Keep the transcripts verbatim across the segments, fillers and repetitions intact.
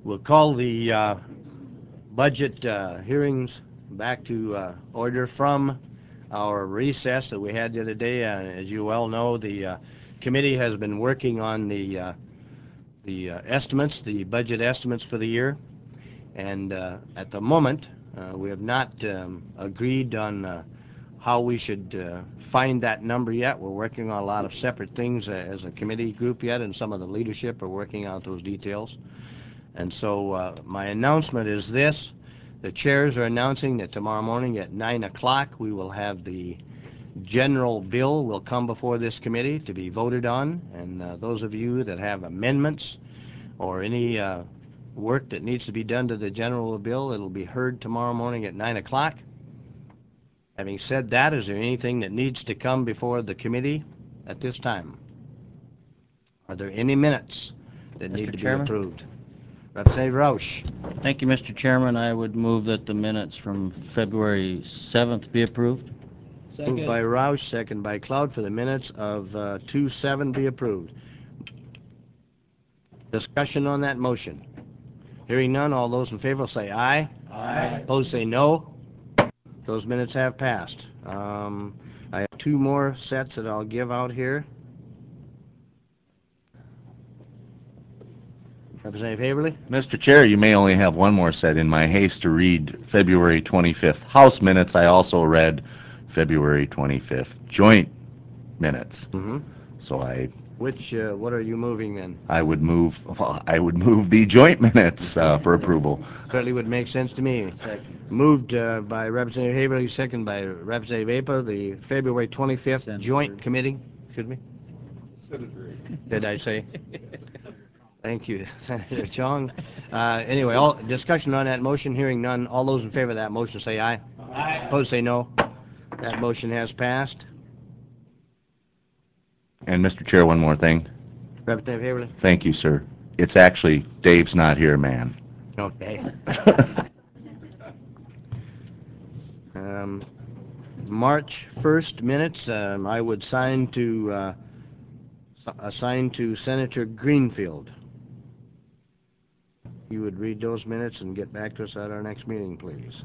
We'll call the uh, budget uh, hearings back to uh, order from our recess that we had the other day. Uh, as you well know, the uh, committee has been working on the uh, the uh, estimates, the budget estimates for the year, and uh, at the moment uh, we have not um, agreed on uh, how we should uh, find that number yet. We're working on a lot of separate things uh, as a committee group yet, and some of the leadership are working out those details. And so uh, my announcement is this. The chairs are announcing that tomorrow morning at nine o'clock we will have the general bill will come before this committee to be voted on. And uh, those of you that have amendments or any uh, work that needs to be done to the general bill, it'll be heard tomorrow morning at nine o'clock. Having said that, is there anything that needs to come before the committee at this time? Are there any minutes that need to be approved? Representative Roush. Thank you, Mister Chairman. I would move that the minutes from February seventh be approved. Second. Moved by Roush, second by Cloud, for the minutes of uh, two seven be approved. Discussion on that motion. Hearing none, all those in favor will say aye. Aye. Opposed say no. Those minutes have passed. Um, I have two more sets that I'll give out here. Representative Haverly. Mister Chair, you may only have one more set. In my haste to read February twenty-fifth House minutes, I also read February twenty-fifth joint minutes. Mm-hmm. So I. Which, uh, what are you moving then? I would move. Well, I would move the joint minutes uh, for approval. Certainly would make sense to me. Second. Moved uh, by Representative Haverly, second by Representative Apa, the February twenty-fifth Senator. Joint Committee. Excuse me. Senator. Did I say? Thank you, Senator Chong. Uh, anyway, all discussion on that motion. Hearing none. All those in favor of that motion say aye. Aye. Opposed say no. That motion has passed. And Mister Chair, one more thing. Representative Haverly. Thank you, sir. It's actually Dave's not here, man. Okay. um, March first minutes. Um, I would sign to uh, assign to Senator Greenfield. You would read those minutes and get back to us at our next meeting, please.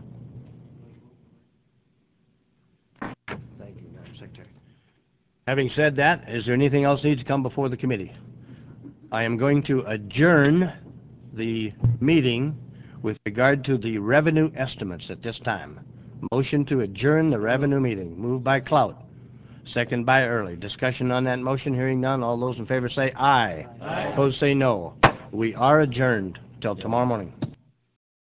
Thank you, Madam Secretary. Having said that, is there anything else needs to come before the committee? I am going to adjourn the meeting with regard to the revenue estimates at this time. Motion to adjourn the revenue meeting. Moved by Clout. Second by Early. Discussion on that motion. Hearing none. All those in favor say aye. Aye. Opposed say no. We are adjourned till tomorrow morning.